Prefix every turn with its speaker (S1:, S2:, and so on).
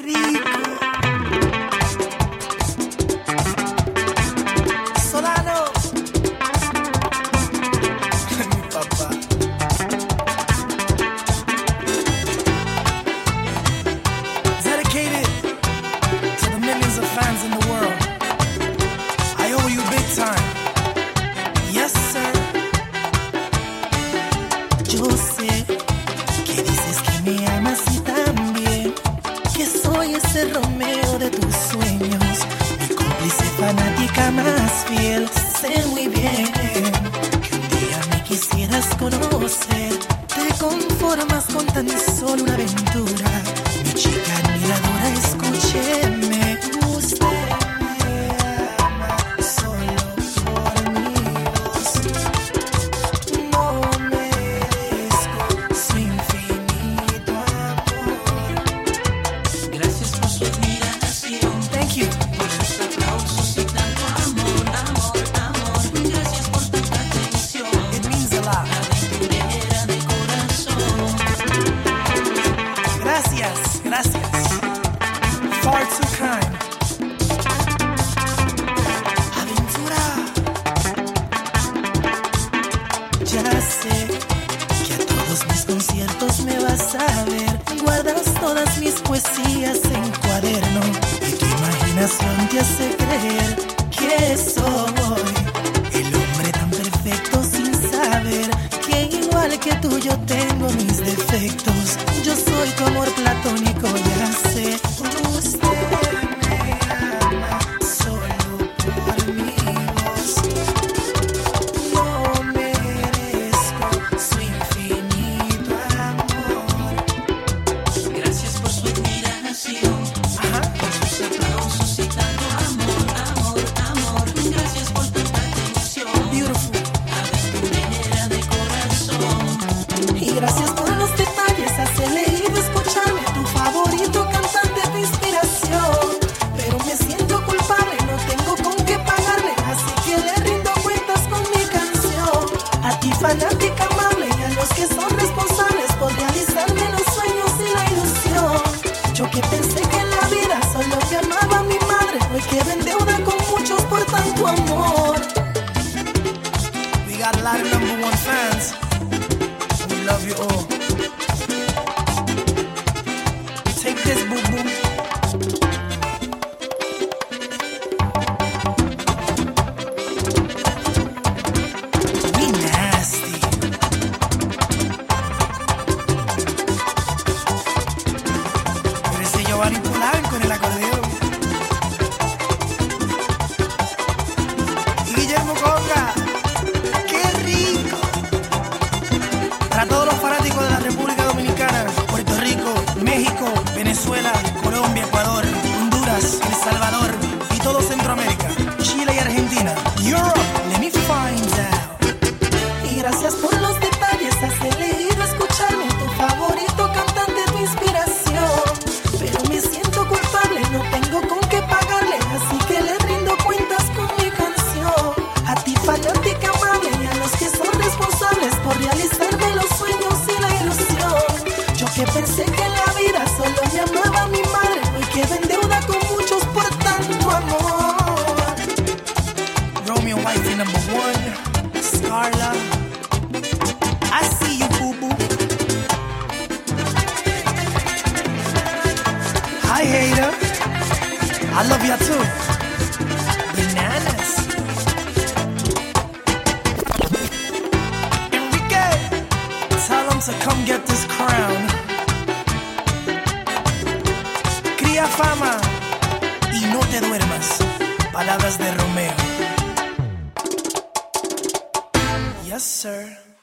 S1: rico. Solano. Mi papá. Dedicated to the millions of fans in the world. I owe you big time. Yes, sir. Yo sé que dices que me amas y también que soy ese Romeo de tus sueños, mi cómplice fanática más fiel. Sé muy bien que un día me quisieras conocer. Te conformas con tan solo una aventura. Mi chica admiradora, escúcheme. Usted me ama solo por mi voz. No merezco su infinito amor.
S2: Gracias por su admiración.
S1: Thank you.
S2: Por sus aplausos y tanto amor, amor, amor. Gracias por tanta atención.
S1: It means a lot.
S2: Aventurera de corazón.
S1: Gracias, gracias. Far too kind. Aventura. Ya sé que a todos mis conciertos me vas a ver. Guardas todas mis poesías en cuaderno y tu imaginación te hace creer que soy el hombre tan perfecto sin saber que igual que tú yo tengo mis defectos. Yo soy tu amor platónico, ya sé. Usted me ama solo por mi voz. No merezco su infinito amor.
S2: Gracias por su admiración.
S1: Ajá.
S2: Por sus aplausos y tanto amor, amor, amor. Gracias por tanta atención.
S1: Beautiful.
S2: Aventurera de corazón.
S1: Y gracias por los detalles, has elegido escucharme, tu favorito cantante de inspiración. Pero me siento culpable, no tengo con qué pagarle, así que le rindo cuentas con mi canción. A ti fanática amable y a los que son responsables por realizarme los sueños y la ilusión. Yo que pensé que en la vida solo me amaba mi madre, hoy quedo en deuda con muchos por tanto amor. We got a lot of #1 fans. We love you all. Take this, boo boo. We nasty. Pero ese Giovanni Polanco en el acordeón. Y Guillermo Conga. ¡Qué rico! Para todos los fanáticos de la República Dominicana, Puerto Rico, México, Venezuela, Colombia, Ecuador, Honduras, El Salvador y todo Centroamérica, Chile y Argentina. Europe, let me find out. Y gracias por los detalles, has elegido escucharme, tu favorito cantante, tu inspiración. Pero me siento culpable, no tengo con qué pagarle, así que le rindo cuentas con mi canción. A ti fanática amable y a los que son responsables por realizarme los sueños y la ilusión. Yo que pensé que en la vida solo me amaba mi madre, hoy quedo en deuda con muchos por tanto amor. Romeo Wifey #1, Scarla. I see you, boo boo. Hi, hater. I love ya too. Bananas. Enrique, tell them to come get this crown. Cría fama y no te duermas. Palabras de Romeo. Yes, sir.